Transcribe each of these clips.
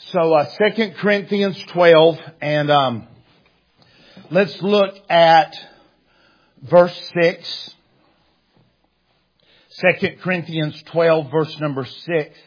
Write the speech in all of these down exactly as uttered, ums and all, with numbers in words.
So, uh, Second Corinthians twelve, and um, let's look at verse six. Second Corinthians twelve, verse number six.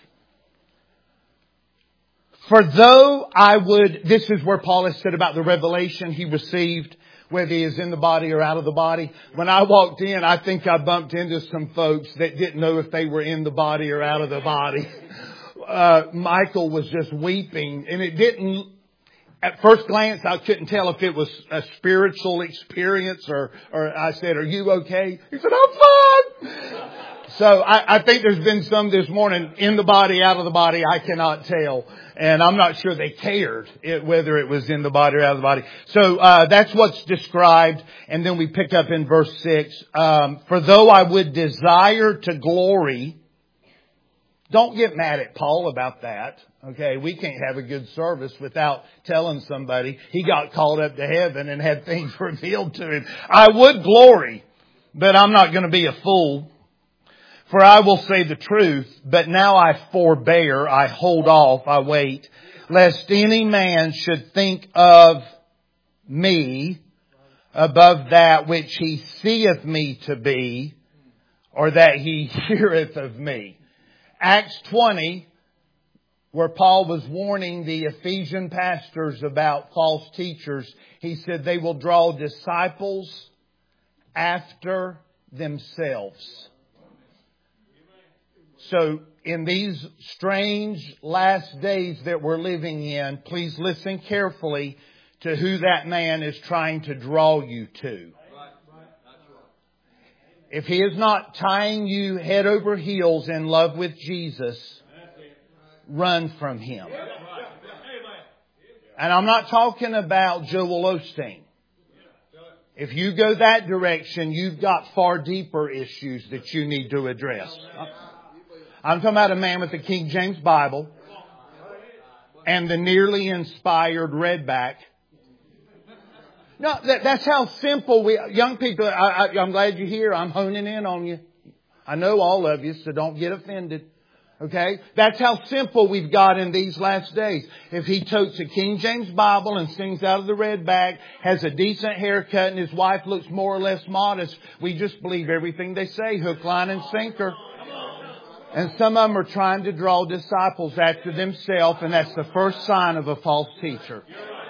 For though I would, this is where Paul has said about the revelation he received, whether he is in the body or out of the body. When I walked in, I think I bumped into some folks that didn't know if they were in the body or out of the body. Uh, Michael was just weeping, and it didn't, at first glance, I couldn't tell if it was a spiritual experience or, or I said, "Are you okay?" He said, "I'm fine." So I, I think there's been some this morning in the body, out of the body. I cannot tell. And I'm not sure they cared it, whether it was in the body or out of the body. So uh, that's what's described. And then we pick up in verse six. Um, For though I would desire to glory. Don't get mad at Paul about that. Okay, we can't have a good service without telling somebody he got called up to heaven and had things revealed to him. I would glory, but I'm not going to be a fool. For I will say the truth, but now I forbear, I hold off, I wait, lest any man should think of me above that which he seeth me to be, or that he heareth of me. Acts twenty, where Paul was warning the Ephesian pastors about false teachers, he said they will draw disciples after themselves. So in these strange last days that we're living in, please listen carefully to who that man is trying to draw you to. If he is not tying you head over heels in love with Jesus, run from him. And I'm not talking about Joel Osteen. If you go that direction, you've got far deeper issues that you need to address. I'm talking about a man with the King James Bible and the nearly inspired redback. No, that, that's how simple we, young people, I, I, I'm glad you're here. I'm honing in on you. I know all of you, so don't get offended. Okay? That's how simple we've got in these last days. If he totes a King James Bible and sings out of the redback, has a decent haircut, and his wife looks more or less modest, we just believe everything they say, hook, line, and sinker. And some of them are trying to draw disciples after themselves, and that's the first sign of a false teacher.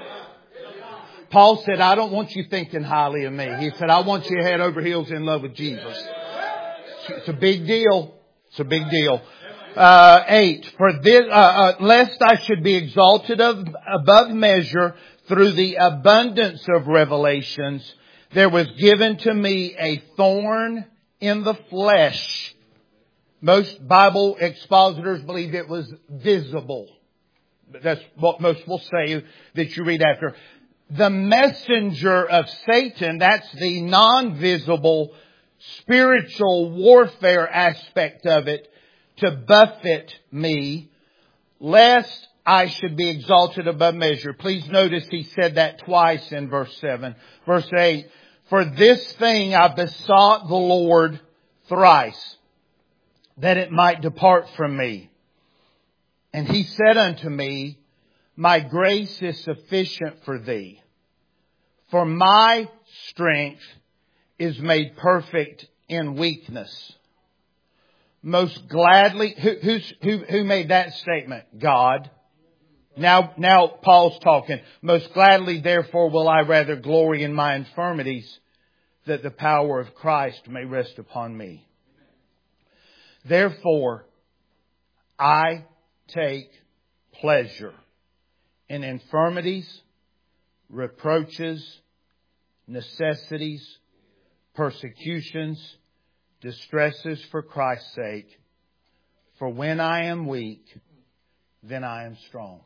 Paul said, I don't want you thinking highly of me. He said, I want you head over heels in love with Jesus. It's a big deal. It's a big deal. Uh, eight, for this, uh, uh, lest I should be exalted of, above measure through the abundance of revelations, there was given to me a thorn in the flesh. Most Bible expositors believe it was visible. That's what most will say that you read after. The messenger of Satan, that's the non-visible spiritual warfare aspect of it, to buffet me, lest I should be exalted above measure. Please notice he said that twice in verse seven. Verse eight, for this thing I besought the Lord thrice, that it might depart from me. And he said unto me, my grace is sufficient for thee, for my strength is made perfect in weakness. Most gladly, who, who's, who, who made that statement? God. Now, now Paul's talking. Most gladly, therefore, will I rather glory in my infirmities, that the power of Christ may rest upon me. Therefore, I take pleasure in infirmities, reproaches, necessities, persecutions, distresses for Christ's sake. For when I am weak, then I am strong.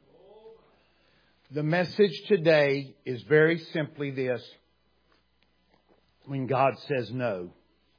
The message today is very simply this. When God says no.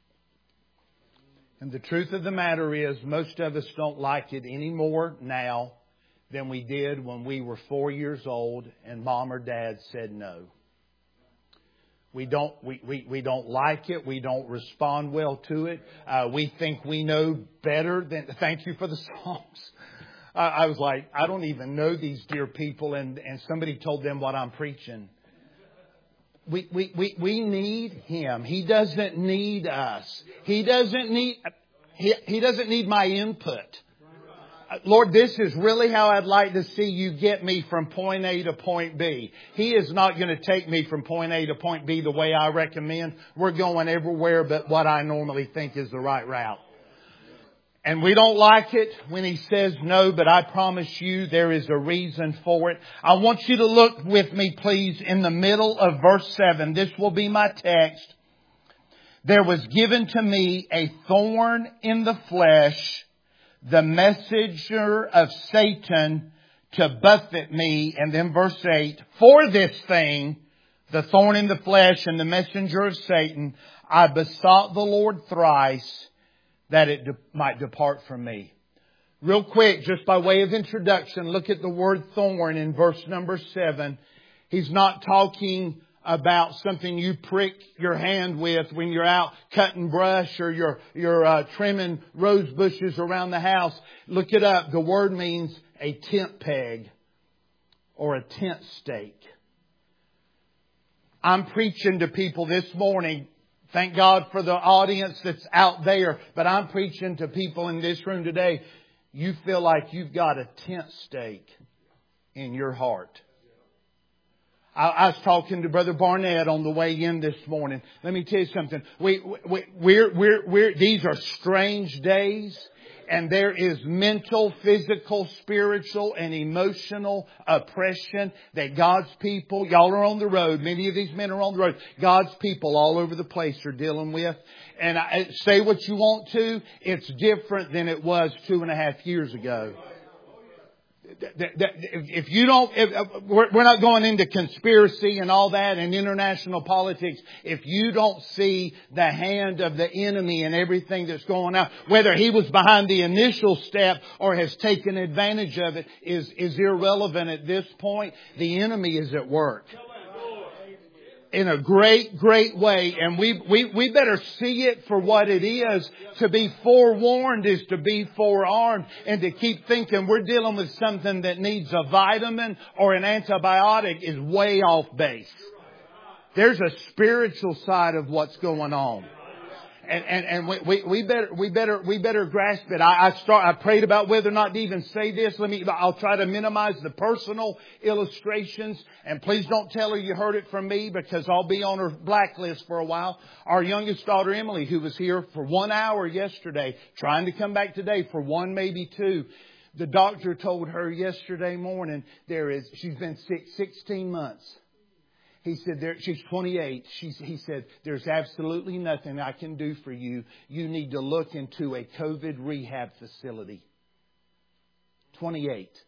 And the truth of the matter is, most of us don't like it any more now than we did when we were four years old and mom or dad said no. We don't, we, we, we don't like it. We don't respond well to it. Uh, we think we know better than, thank you for the songs. I, I was like, I don't even know these dear people, and, and somebody told them what I'm preaching. We, we, we, we need Him. He doesn't need us. He doesn't need, He, he doesn't need my input. Lord, this is really how I'd like to see you get me from point A to point B. He is not going to take me from point A to point B the way I recommend. We're going everywhere but what I normally think is the right route. And we don't like it when He says no, but I promise you there is a reason for it. I want you to look with me, please, in the middle of verse seven. This will be my text. There was given to me a thorn in the flesh, the messenger of Satan to buffet me. And then verse eight, for this thing, the thorn in the flesh and the messenger of Satan, I besought the Lord thrice that it de- might depart from me. Real quick, just by way of introduction, look at the word thorn in verse number seven. He's not talking about something you prick your hand with when you're out cutting brush or you're, you're uh, trimming rose bushes around the house. Look it up. The word means a tent peg or a tent stake. I'm preaching to people this morning. Thank God for the audience that's out there. But I'm preaching to people in this room today. You feel like you've got a tent stake in your heart. I, I was talking to Brother Barnett on the way in this morning. Let me tell you something. We, we, we're, we're, we're, these are strange days. And there is mental, physical, spiritual, and emotional oppression that God's people, y'all are on the road. Many of these men are on the road. God's people all over the place are dealing with. And I, say what you want to, it's different than it was two and a half years ago. If you don't, if, we're not going into conspiracy and all that and international politics. If you don't see the hand of the enemy and everything that's going on, whether he was behind the initial step or has taken advantage of it is, is irrelevant at this point. The enemy is at work in a great, great way. And we, we, we better see it for what it is. To be forewarned is to be forearmed. And to keep thinking we're dealing with something that needs a vitamin or an antibiotic is way off base. There's a spiritual side of what's going on. And, and, and we, we, we better, we better, we better grasp it. I, I start, I prayed about whether or not to even say this. Let me, I'll try to minimize the personal illustrations. And please don't tell her you heard it from me because I'll be on her blacklist for a while. Our youngest daughter, Emily, who was here for one hour yesterday, trying to come back today for one, maybe two. The doctor told her yesterday morning there is, she's been sick sixteen months. He said, there, she's twenty-eight. She's, he said, there's absolutely nothing I can do for you. You need to look into a COVID rehab facility. twenty-eight.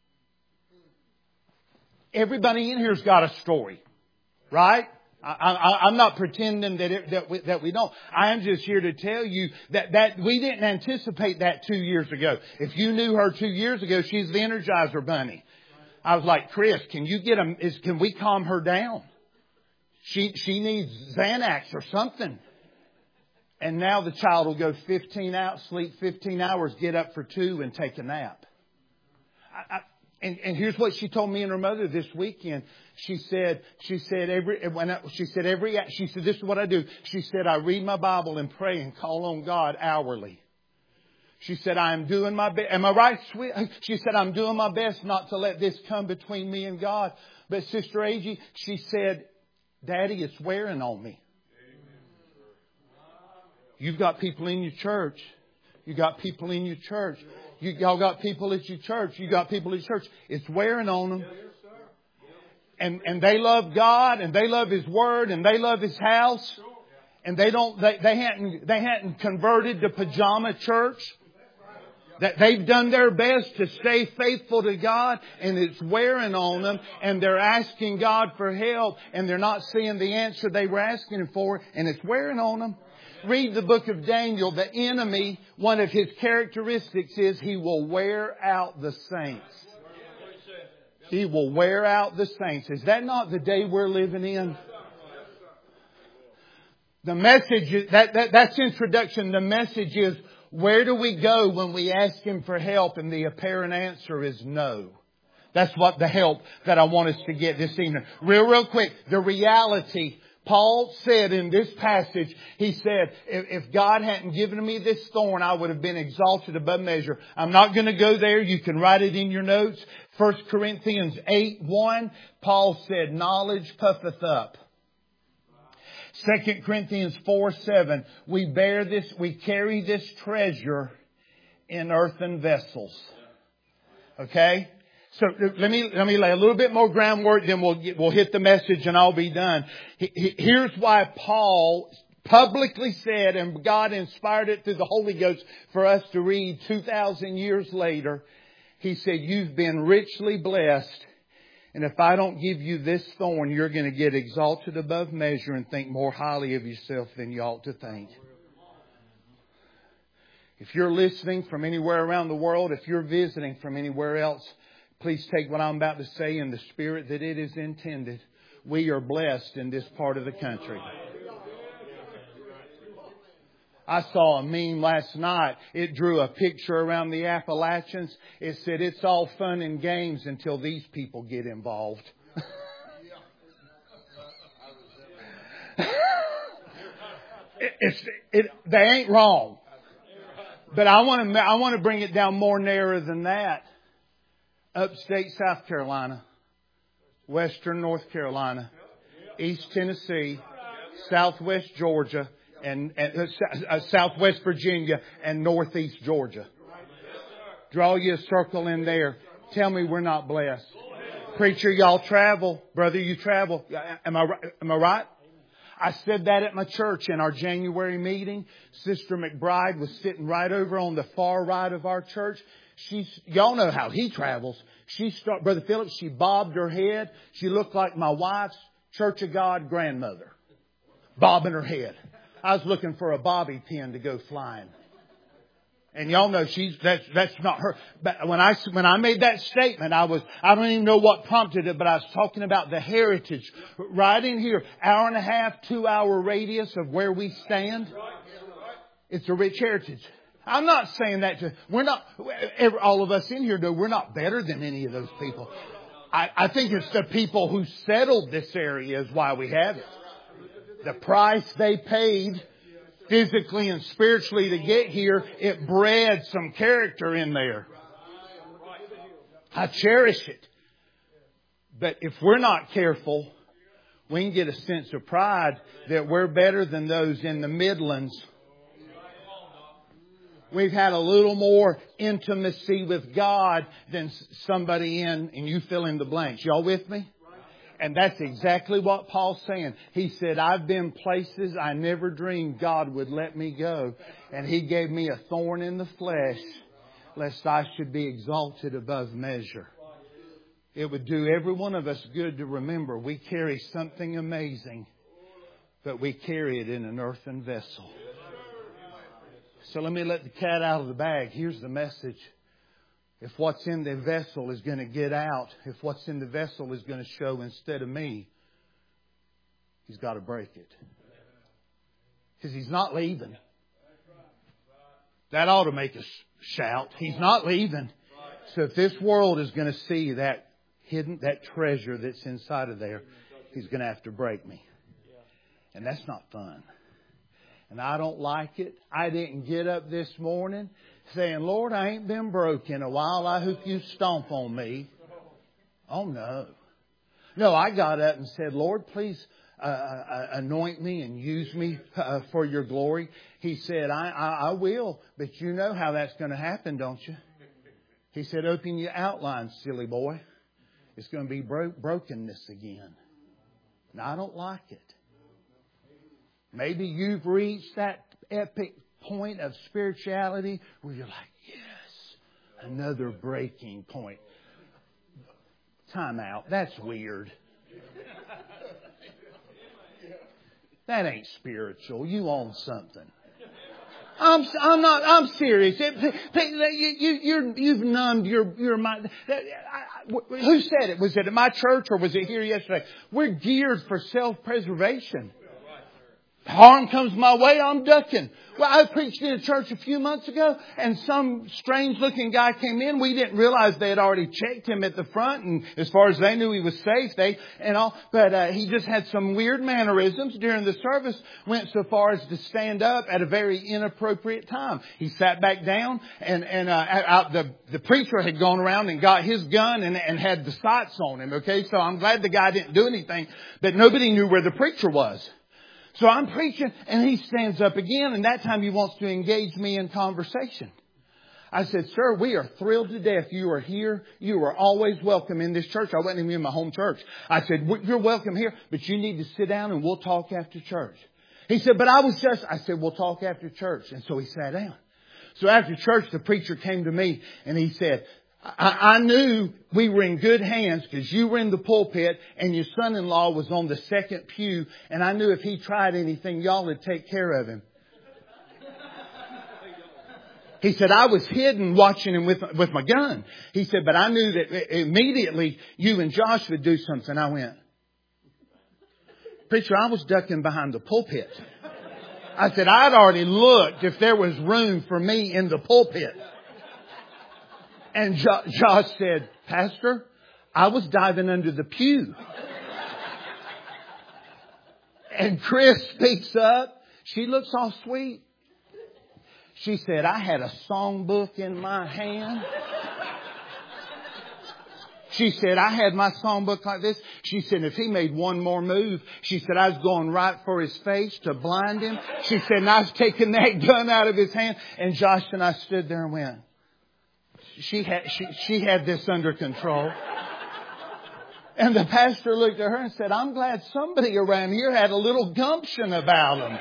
Everybody in here's got a story, right? I, I, I'm not pretending that it, that, we, that we don't. I am just here to tell you that, that we didn't anticipate that two years ago. If you knew her two years ago, she's the Energizer Bunny. I was like, Chris, can you get a, is, can we calm her down? She, she needs Xanax or something. And now the child will go fifteen out, sleep fifteen hours, get up for two and take a nap. I, I, and, and here's what she told me and her mother this weekend. She said, she said every, when I, she said every, she said, this is what I do. She said, I read my Bible and pray and call on God hourly. She said, I am doing my best. Am I right, sweet? She said, I'm doing my best not to let this come between me and God. But Sister Agee, she said, Daddy, it's wearing on me. You've got people in your church. You got people in your church. You, y'all got people at your church. You got people at your church. It's wearing on them. And, and they love God and they love His Word and they love His house. And they don't, they, they hadn't, they hadn't converted to pajama church. That they've done their best to stay faithful to God and it's wearing on them and they're asking God for help and they're not seeing the answer they were asking for and it's wearing on them. Read the book of Daniel. The enemy, one of his characteristics is he will wear out the saints. He will wear out the saints. Is that not the day we're living in? The message is, that, that that's introduction. The message is, Where do we go when we ask Him for help and the apparent answer is no? That's what the help that I want us to get this evening. Real, real quick. The reality, Paul said in this passage, he said, if God hadn't given me this thorn, I would have been exalted above measure. I'm not going to go there. You can write it in your notes. First Corinthians eight one, Paul said, knowledge puffeth up. Second Corinthians four seven, we bear this, we carry this treasure in earthen vessels. Okay? So let me, let me lay a little bit more groundwork, then we'll get, we'll hit the message and I'll be done. Here's why Paul publicly said, and God inspired it through the Holy Ghost for us to read two thousand years later. He said, you've been richly blessed. And if I don't give you this thorn, you're going to get exalted above measure and think more highly of yourself than you ought to think. If you're listening from anywhere around the world, if you're visiting from anywhere else, please take what I'm about to say in the spirit that it is intended. We are blessed in this part of the country. I saw a meme last night. It drew a picture around the Appalachians. It said, it's all fun and games until these people get involved. it, it's, it, they ain't wrong. But I want to, I want to bring it down more narrow than that. Upstate South Carolina, Western North Carolina, East Tennessee, Southwest Georgia, and, and uh, Southwest Virginia, and Northeast Georgia. Draw you a circle in there. Tell me we're not blessed. Preacher, y'all travel. Brother, you travel. Am I, am I right? I said that at my church in our January meeting. Sister McBride was sitting right over on the far right of our church. She's, y'all know how he travels. She start, Brother Phillips, she bobbed her head. She looked like my wife's Church of God grandmother. Bobbing her head. I was looking for a bobby pin to go flying. And y'all know she's, that's, that's not her. But when I, when I made that statement, I was, I don't even know what prompted it, but I was talking about the heritage. Right in here, hour and a half, two hour radius of where we stand. It's a rich heritage. I'm not saying that to, we're not, all of us in here know we're not better than any of those people. I, I think it's the people who settled this area is why we have it. The price they paid physically and spiritually to get here, it bred some character in there. I cherish it. But if we're not careful, we can get a sense of pride that we're better than those in the Midlands. We've had a little more intimacy with God than somebody in, and you fill in the blanks. Y'all with me? And that's exactly what Paul's saying. He said, I've been places I never dreamed God would let me go. And He gave me a thorn in the flesh, lest I should be exalted above measure. It would do every one of us good to remember we carry something amazing, but we carry it in an earthen vessel. So let me let the cat out of the bag. Here's the message. If what's in the vessel is going to get out, if what's in the vessel is going to show instead of me, He's got to break it. Because He's not leaving. That ought to make us shout. He's not leaving. So if this world is going to see that hidden, that treasure that's inside of there, He's going to have to break me. And that's not fun. And I don't like it. I didn't get up this morning saying, Lord, I ain't been broke in a while. I hope you stomp on me. Oh, no. No, I got up and said, Lord, please uh, uh, anoint me and use me uh, for your glory. He said, I, I, I will, but you know how that's going to happen, don't you? He said, open your outline, silly boy. It's going to be bro- brokenness again. And I don't like it. Maybe you've reached that epic point of spirituality where you're like, yes, another breaking point. Time out. That's weird. That ain't spiritual. You own something. I'm I'm not. I'm serious. It, you, you, you're, you've numbed your your mind. Who said it? Was it at my church or was it here yesterday? We're geared for self-preservation. harm comes my way, I'm ducking. Well, I preached in a church a few months ago, and some strange looking guy came in. We didn't realize they had already checked him at the front, and as far as they knew, he was safe. They and all, but uh, he just had some weird mannerisms during the service. Went so far as to stand up at a very inappropriate time. He sat back down, and and uh, out the the preacher had gone around and got his gun and and had the sights on him. Okay, so I'm glad the guy didn't do anything, but nobody knew where the preacher was. So I'm preaching, and he stands up again, and that time he wants to engage me in conversation. I said, sir, we are thrilled to death you are here. You are always welcome in this church. I wasn't even in my home church. I said, you're welcome here, but you need to sit down and we'll talk after church. He said, but I was just, I said, we'll talk after church. And so he sat down. So after church, the preacher came to me and he said, I, I knew we were in good hands because you were in the pulpit and your son-in-law was on the second pew. And I knew if he tried anything, y'all would take care of him. He said, I was hidden watching him with, with my gun. He said, but I knew that immediately you and Josh would do something. I went, preacher, I was ducking behind the pulpit. I said, I'd already looked if there was room for me in the pulpit. And jo- Josh said, Pastor, I was diving under the pew. And Chris speaks up. She looks all sweet. She said, I had a songbook in my hand. She said, I had my songbook like this. She said, if he made one more move, she said, I was going right for his face to blind him. She said, and I was taking that gun out of his hand. And Josh and I stood there and went, She had, she, she had this under control. And the pastor looked at her and said, I'm glad somebody around here had a little gumption about them.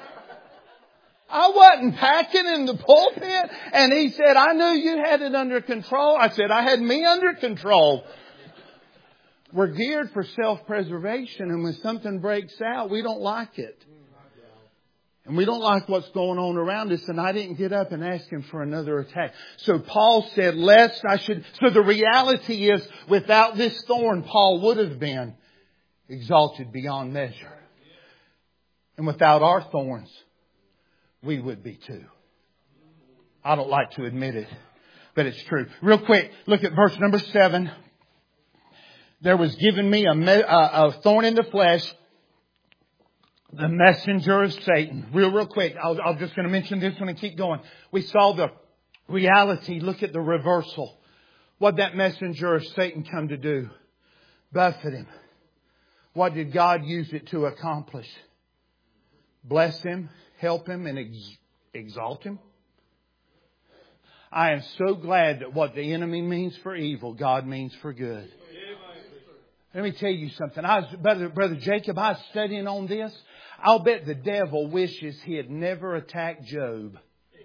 I wasn't packing in the pulpit. And he said, I knew you had it under control. I said, I had me under control. We're geared for self-preservation. And when something breaks out, we don't like it. And we don't like what's going on around us. And I didn't get up and ask him for another attack. So Paul said, lest I should... So the reality is, without this thorn, Paul would have been exalted beyond measure. And without our thorns, we would be too. I don't like to admit it, but it's true. Real quick, look at verse number seven. There was given me a, me- a, a thorn in the flesh, the messenger of Satan. Real, real quick. I'll, I'm just going to mention this one and keep going. We saw the reality. Look at the reversal. What that messenger of Satan come to do? Buffet him. What did God use it to accomplish? Bless him, help him, and ex- exalt him. I am so glad that what the enemy means for evil, God means for good. Let me tell you something. I was, brother, brother Jacob, I was studying on this. I'll bet the devil wishes he had never attacked Job.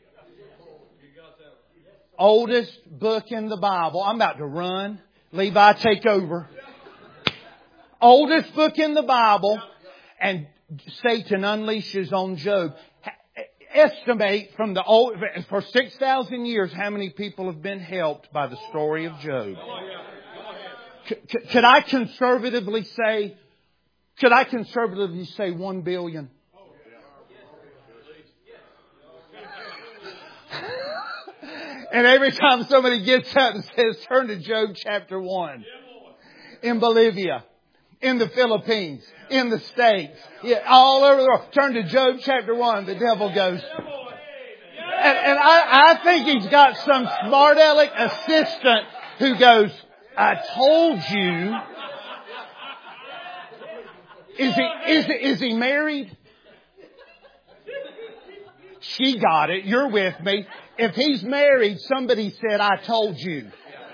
Oldest book in the Bible. I'm about to run. Levi, take over. Oldest book in the Bible. And Satan unleashes on Job. Estimate from the old, for six thousand years, how many people have been helped by the story of Job. C- could I conservatively say, could I conservatively say one billion? And every time somebody gets up and says, turn to Job chapter one. In Bolivia, in the Philippines, in the States, yeah, all over the world. Turn to Job chapter one. The devil goes. And, and I, I think he's got some smart aleck assistant who goes, I told you. Is he, is, is he married? She got it. You're with me. If he's married, somebody said, I told you.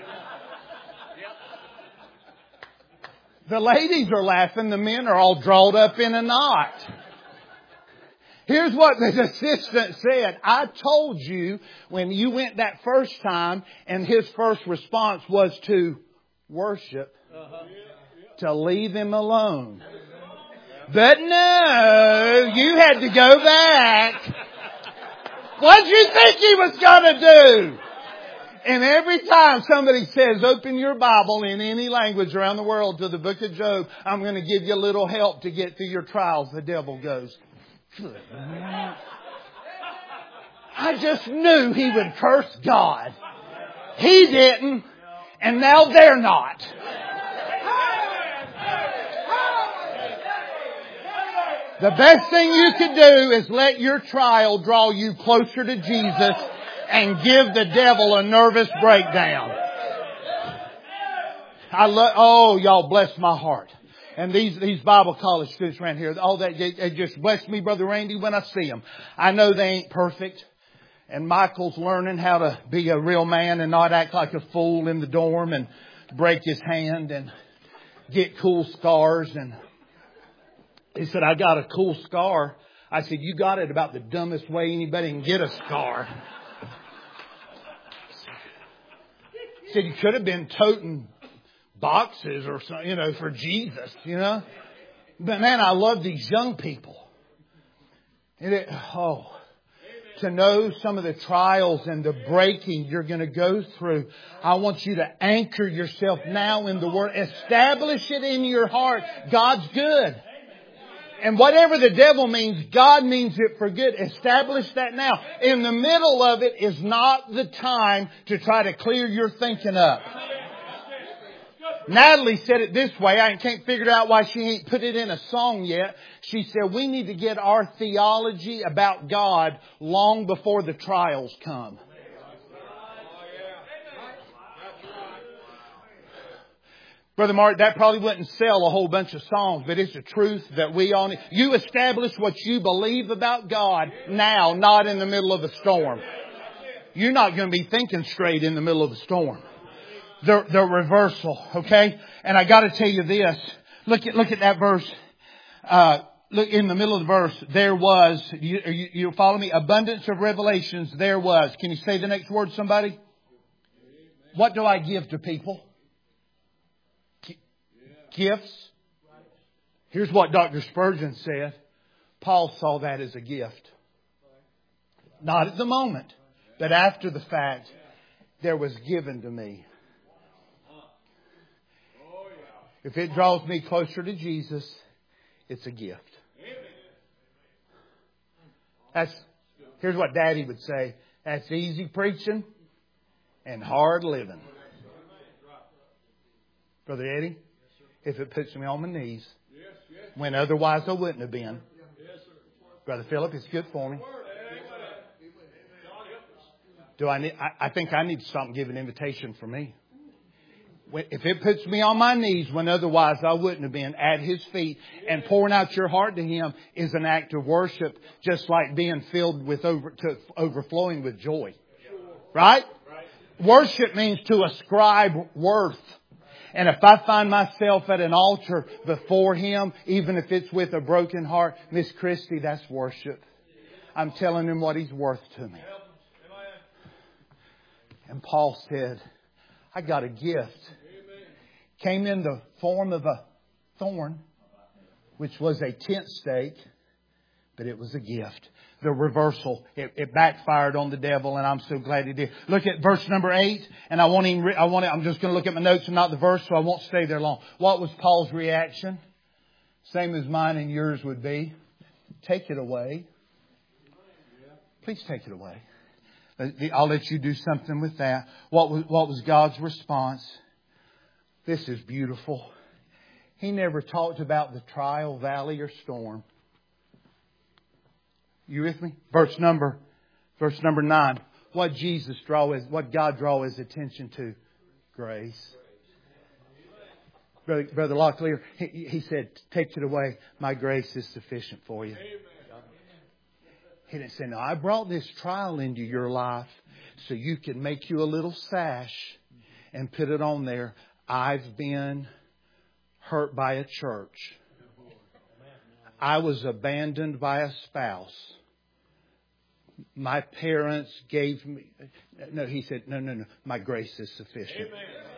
The ladies are laughing. The men are all drawn up in a knot. Here's what the assistant said. I told you when you went that first time, and his first response was to worship, to leave him alone. But no, you had to go back. What did you think he was going to do? And every time somebody says, open your Bible in any language around the world to the book of Job, I'm going to give you a little help to get through your trials, the devil goes, I just knew he would curse God. He didn't, and now they're not. The best thing you could do is let your trial draw you closer to Jesus and give the devil a nervous breakdown. I love, oh, y'all bless my heart. And these, these Bible college students around here, all that, they, they just bless me, Brother Randy, when I see them. I know they ain't perfect. And Michael's learning how to be a real man and not act like a fool in the dorm and break his hand and get cool scars. And he said, I got a cool scar. I said, you got it about the dumbest way anybody can get a scar. He said, you could have been toting boxes or something, you know, for Jesus, you know. But man, I love these young people. And it, oh, to know some of the trials and the breaking you're going to go through. I want you to anchor yourself now in the Word. Establish it in your heart. God's good. And whatever the devil means, God means it for good. Establish that now. In the middle of it is not the time to try to clear your thinking up. Natalie said it this way. I can't figure out why she ain't put it in a song yet. She said, we need to get our theology about God long before the trials come. Brother Mark, that probably wouldn't sell a whole bunch of songs, but it's the truth that we all need. You establish what you believe about God now, not in the middle of a storm. You're not going to be thinking straight in the middle of a storm. The, the reversal, okay? And I got to tell you this. Look at look at that verse. Uh, look in the middle of the verse. There was, you, you, you follow me? Abundance of revelations. There was. Can you say the next word, somebody? What do I give to people? Gifts. Here's what Doctor Spurgeon said. Paul saw that as a gift. Not at the moment, but after the fact, there was given to me. If it draws me closer to Jesus, it's a gift. That's, here's what Daddy would say. That's easy preaching and hard living. Brother Eddie, if it puts me on my knees, when otherwise I wouldn't have been. Brother Philip, it's good for me. Do I need, I, I think I need to stop giving invitation for me. If it puts me on my knees when otherwise I wouldn't have been at His feet, and pouring out your heart to Him is an act of worship, just like being filled with over, to overflowing with joy. Right? Worship means to ascribe worth. And if I find myself at an altar before Him, even if it's with a broken heart, Miss Christie, that's worship. I'm telling Him what He's worth to me. And Paul said, I got a gift. Came in the form of a thorn, which was a tent stake, but it was a gift. The reversal, it, it backfired on the devil, and I'm so glad it did. Look at verse number eight, and I won't even, re- I want to, I'm just going to look at my notes and not the verse, so I won't stay there long. What was Paul's reaction? Same as mine and yours would be. Take it away. Please take it away. I'll let you do something with that. What was, what was God's response? This is beautiful. He never talked about the trial, valley, or storm. You with me? Verse number, verse number nine. What Jesus draw his, what God draw His attention to? Grace. Brother, Brother Locklear, he, he said, take it away. My grace is sufficient for you. He didn't say, no, I brought this trial into your life so you can make you a little sash and put it on there. I've been hurt by a church. I was abandoned by a spouse. My parents gave me... No, he said, no, no, no. My grace is sufficient.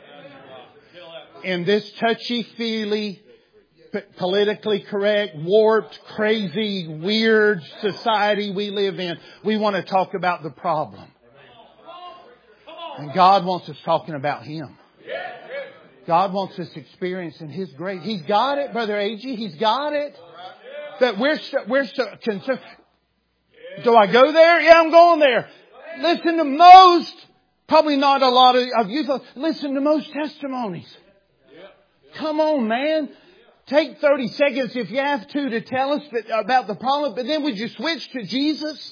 In this touchy-feely, politically correct, warped, crazy, weird society we live in, we want to talk about the problem. And God wants us talking about Him. God wants us experiencing His grace. He's got it, Brother A G. He's got it. That we're so, we're so concerned. Do I go there? Yeah, I'm going there. Listen to most, probably not a lot of, of you, listen to most testimonies. Come on, man. Take thirty seconds if you have to to tell us that, about the problem, but then would you switch to Jesus?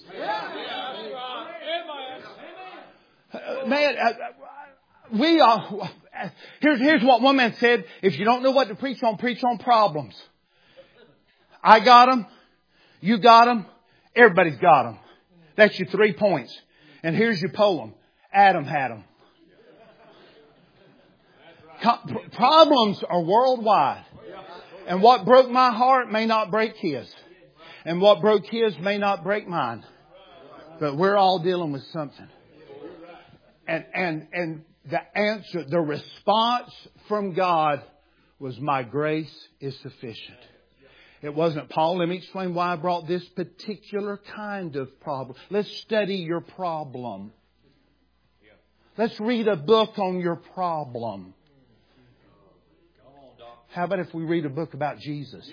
Uh, man, uh, we are, uh, here's, here's what one man said. If you don't know what to preach on, preach on problems. I got them. You got them. Everybody's got them. That's your three points. And here's your poem. Adam had them. Co- problems are worldwide. And what broke my heart may not break his. And what broke his may not break mine. But we're all dealing with something. And, and, and the answer, the response from God was, my grace is sufficient. It wasn't, Paul, let me explain why I brought this particular kind of problem. Let's study your problem. Let's read a book on your problem. How about if we read a book about Jesus?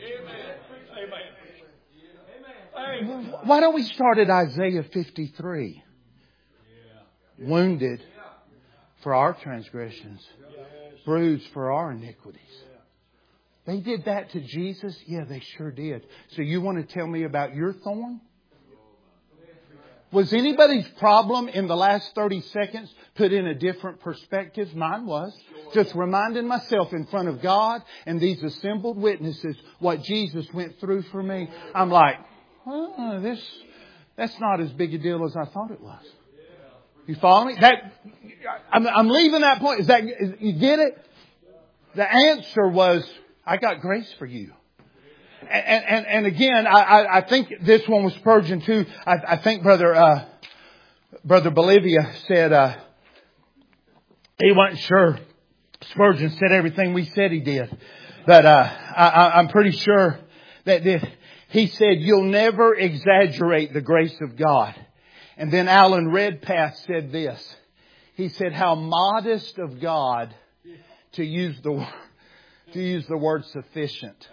Amen. Why don't we start at Isaiah fifty-three? Wounded for our transgressions, bruised for our iniquities. They did that to Jesus? Yeah, they sure did. So you want to tell me about your thorn? Was anybody's problem in the last thirty seconds put in a different perspective? Mine was. Just reminding myself in front of God and these assembled witnesses what Jesus went through for me. I'm like, oh, this, that's not as big a deal as I thought it was. You follow me? That, I'm, I'm leaving that point. Is that, is, you get it? The answer was, I got grace for you. And, and, and again, I, I think this one was Spurgeon too. I, I think Brother, uh, Brother Bolivia said, uh, he wasn't sure Spurgeon said everything we said he did. But, uh, I, I'm pretty sure that this, he said, you'll never exaggerate the grace of God. And then Alan Redpath said this. He said, how modest of God to use the, to use the word sufficient.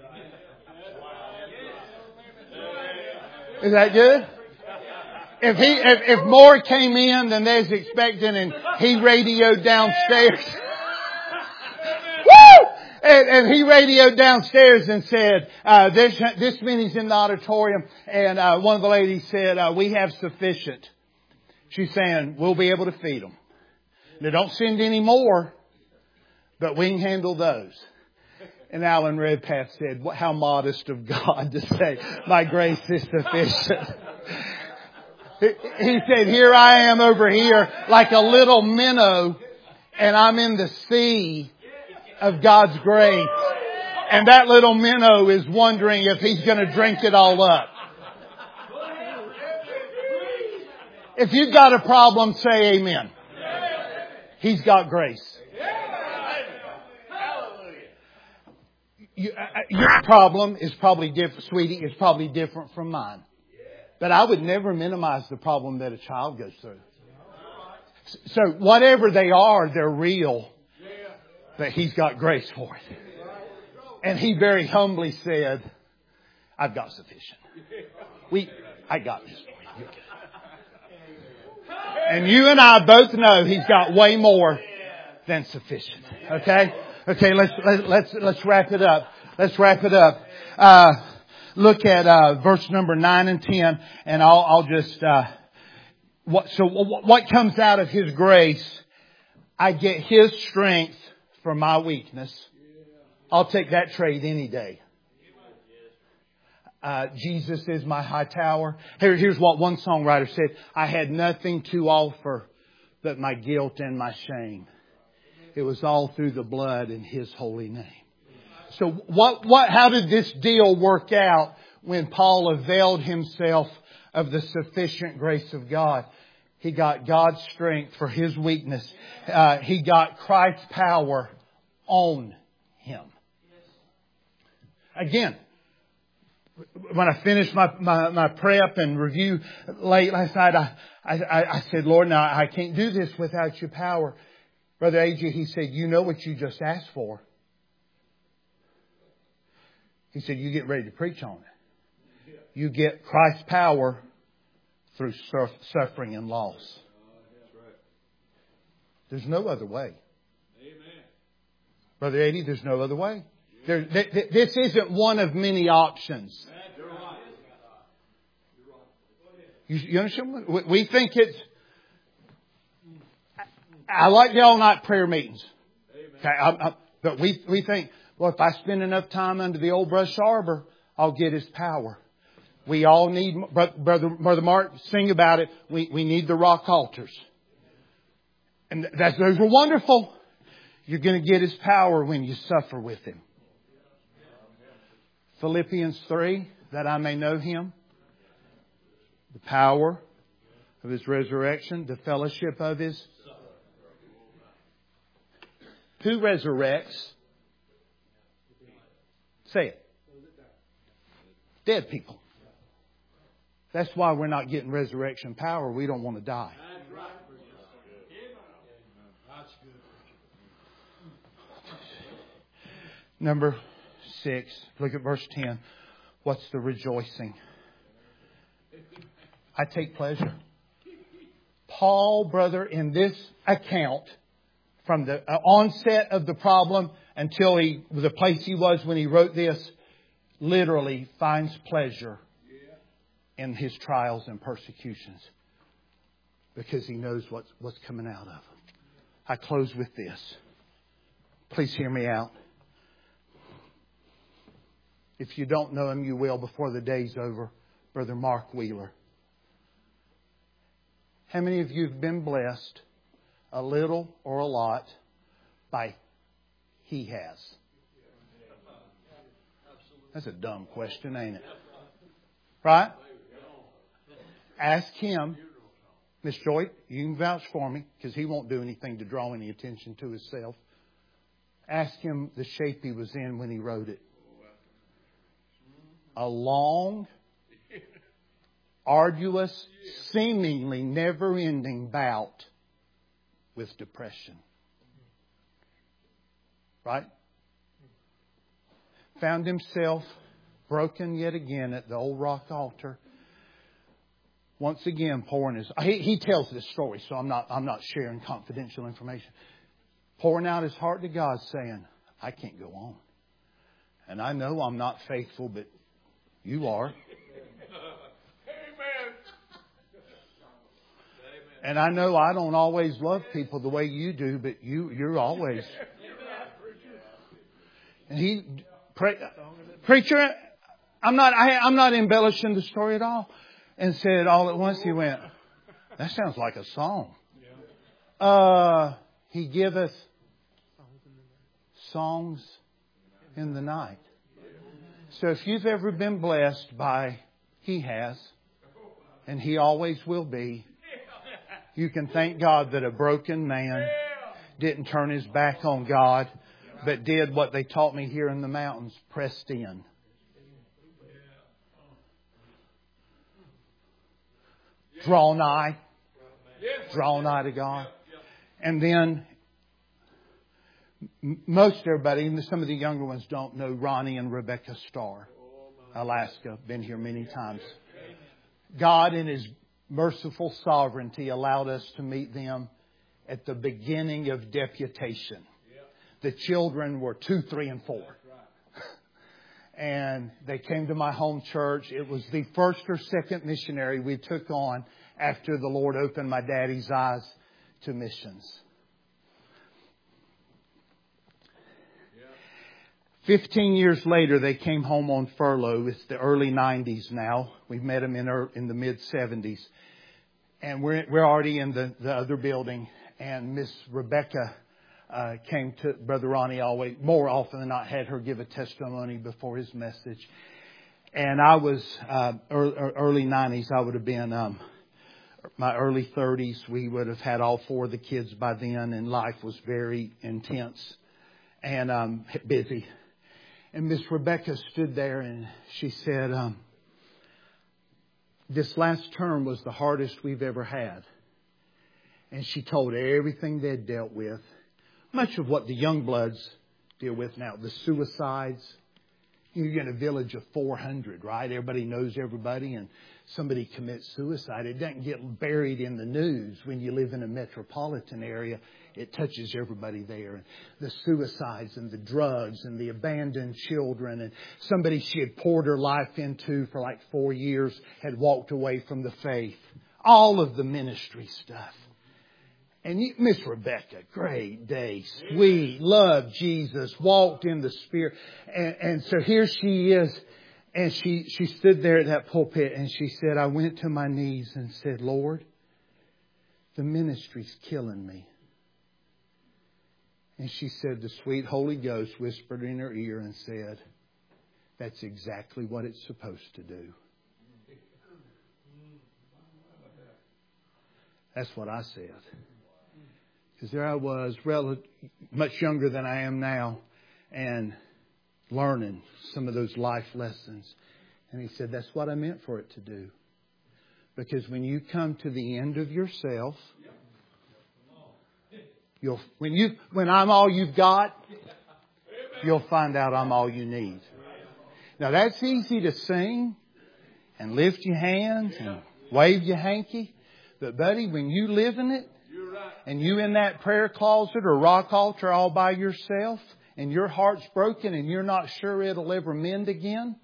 Is that good? If he, if, if more came in than they was expecting and he radioed downstairs. Woo! And, and he radioed downstairs and said, uh, this, this meeting's in the auditorium. And, uh, one of the ladies said, uh, we have sufficient. She's saying, we'll be able to feed them. Now don't send any more, but we can handle those. And Alan Redpath said, how modest of God to say, my grace is sufficient. He said, here I am over here like a little minnow and I'm in the sea of God's grace. And that little minnow is wondering if he's going to drink it all up. If you've got a problem, say amen. He's got grace. You, uh, your problem is probably different, sweetie, is probably different from mine. But I would never minimize the problem that a child goes through. So whatever they are, they're real. But he's got grace for it. And he very humbly said, I've got sufficient. We, I got this for you. And you and I both know he's got way more than sufficient. Okay? Okay, let's, let's, let's, let's wrap it up. Let's wrap it up. Uh, look at, uh, verse number nine and ten, and I'll, I'll just, uh, what, so what comes out of His grace? I get His strength for my weakness. I'll take that trade any day. Uh, Jesus is my high tower. Here, here's what one songwriter said. I had nothing to offer but my guilt and my shame. It was all through the blood in His holy name. So what, what, how did this deal work out when Paul availed himself of the sufficient grace of God? He got God's strength for his weakness. Uh, he got Christ's power on him. Again, when I finished my, my, my prep and review late last night, I, I, I said, Lord, now I can't do this without your power. Brother A J, he said, you know what you just asked for. He said, you get ready to preach on it. You get Christ's power through suffering and loss. There's no other way. Brother Eddie, there's no other way. There, th- th- this isn't one of many options. You, you understand? We, we think it's... I like the all-night prayer meetings. Okay, I, I, but we, we think, well, if I spend enough time under the old brush arbor, I'll get His power. We all need, Brother, Brother Mark, sing about it. We, we need the rock altars. And that's, those are wonderful. You're going to get His power when you suffer with Him. Philippians three, that I may know Him, the power of His resurrection, the fellowship of His. Who resurrects? Say it. Dead people. That's why we're not getting resurrection power. We don't want to die. Number six, look at verse ten. What's the rejoicing? I take pleasure. Paul, brother, in this account, from the onset of the problem until he the place he was when he wrote this, literally finds pleasure in his trials and persecutions because he knows what's, what's coming out of them. I close with this. Please hear me out. If you don't know him, you will before the day's over. Brother Mark Wheeler. How many of you have been blessed, a little or a lot, by he has? That's a dumb question, ain't it? Right? Ask him. Miss Joy, you can vouch for me because he won't do anything to draw any attention to himself. Ask him the shape he was in when he wrote it. A long, arduous, seemingly never-ending bout with depression. Right? Found himself broken yet again at the old rock altar. Once again, pouring his... He, he tells this story, so I'm not, I'm not sharing confidential information. Pouring out his heart to God, saying, I can't go on. And I know I'm not faithful, but you are. Amen. And I know I don't always love people the way you do, but you, you're always... And he... Pre- preacher, I'm not, I, I'm not embellishing the story at all. And said all at once, he went, that sounds like a song. Uh, he giveth songs in the night. So if you've ever been blessed by he has, and he always will be, you can thank God that a broken man didn't turn his back on God, but did what they taught me here in the mountains, pressed in. Draw nigh. Draw nigh to God. And then, most everybody, even some of the younger ones don't know Ronnie and Rebecca Starr. Alaska. Been here many times. God in His merciful sovereignty allowed us to meet them at the beginning of deputation. The children were two, three, and four. And they came to my home church. It was the first or second missionary we took on after the Lord opened my daddy's eyes to missions. Fifteen years later, they came home on furlough. It's the early nineties now. We've met them in, in the mid-seventies. And we're, we're already in the, the other building. And Miss Rebecca Uh, came to Brother Ronnie always, more often than not, had her give a testimony before his message. And I was, uh, early, early nineties, I would have been, um, my early thirties. We would have had all four of the kids by then, and life was very intense and, um, busy. And Miss Rebecca stood there and she said, um, this last term was the hardest we've ever had. And she told everything they'd dealt with. Much of what the young bloods deal with now. The suicides, You're in a village of four hundred, right? Everybody knows everybody, and somebody commits suicide. It doesn't get buried in the news. When you live in a metropolitan area, it touches everybody there. And the suicides and the drugs and the abandoned children, and somebody she had poured her life into for like four years had walked away from the faith. All of the ministry stuff. And you, Miss Rebecca, great day, sweet, loved Jesus, walked in the Spirit. And, and so here she is. And she, she stood there at that pulpit and she said, I went to my knees and said, Lord, the ministry's killing me. And she said, the sweet Holy Ghost whispered in her ear and said, that's exactly what it's supposed to do. That's what I said. Because there I was, rel- much younger than I am now, and learning some of those life lessons. And he said, that's what I meant for it to do. Because when you come to the end of yourself, you'll, when you, when I'm all you've got, you'll find out I'm all you need. Now that's easy to sing and lift your hands and wave your hanky. But buddy, when you live in it, and you in that prayer closet or rock altar all by yourself, and your heart's broken and you're not sure it'll ever mend again,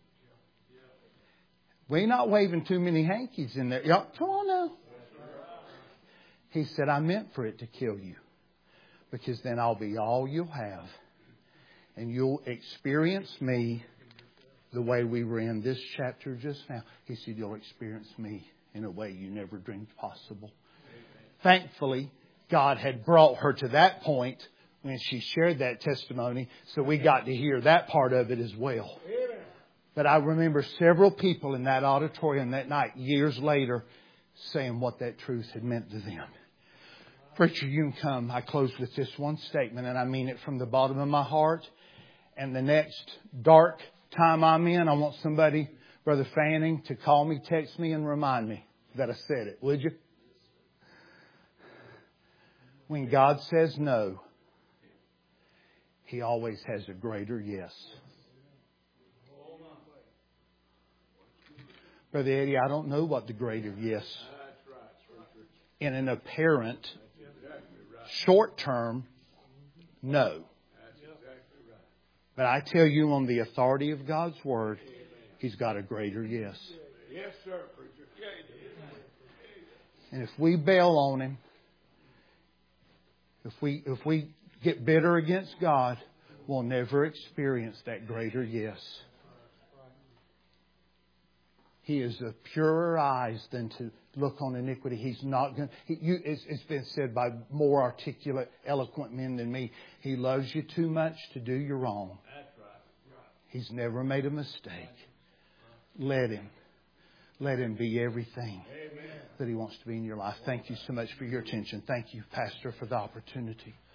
we ain't not waving too many hankies in there. Y'all, come on now. He said, I meant for it to kill you. Because then I'll be all you'll have. And you'll experience me the way we were in this chapter just now. He said, you'll experience me in a way you never dreamed possible. Thankfully, God had brought her to that point when she shared that testimony, so we got to hear that part of it as well. But I remember several people in that auditorium that night, years later, saying what that truth had meant to them. Preacher, you can come. I close with this one statement, and I mean it from the bottom of my heart. And the next dark time I'm in, I want somebody, Brother Fanning, to call me, text me, and remind me that I said it. Would you? When God says no, He always has a greater yes. Brother Eddie, I don't know what the greater yes in an apparent short-term no. But I tell you on the authority of God's Word, He's got a greater yes. Yes, sir, preacher. And if we bail on Him, If we if we get bitter against God, we'll never experience that greater yes. He is of purer eyes than to look on iniquity. He's not going. He, you, it's, it's been said by more articulate, eloquent men than me. He loves you too much to do you wrong. He's never made a mistake. Let Him. Let Him be everything that He wants to be in your life. Thank you so much for your attention. Thank you, Pastor, for the opportunity.